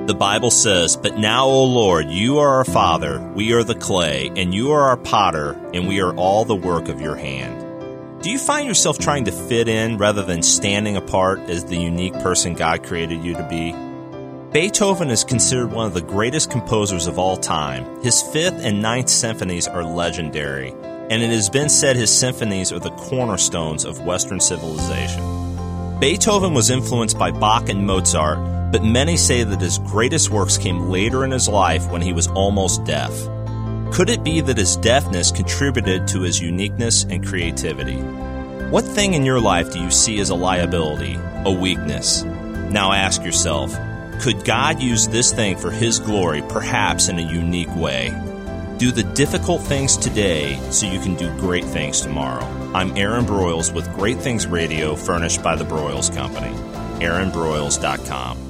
The Bible says, "But now, O Lord, you are our Father, we are the clay, and you are our potter, and we are all the work of your hand." Do you find yourself trying to fit in rather than standing apart as the unique person God created you to be? Beethoven is considered one of the greatest composers of all time. His 5th and 9th symphonies are legendary, and it has been said his symphonies are the cornerstones of Western civilization. Beethoven was influenced by Bach and Mozart, but many say that his greatest works came later in his life when he was almost deaf. Could it be that his deafness contributed to his uniqueness and creativity? What thing in your life do you see as a liability, a weakness? Now ask yourself, could God use this thing for His glory, perhaps in a unique way? Do the difficult things today so you can do great things tomorrow. I'm Aaron Broyles with Great Things Radio, furnished by the Broyles Company. AaronBroyles.com.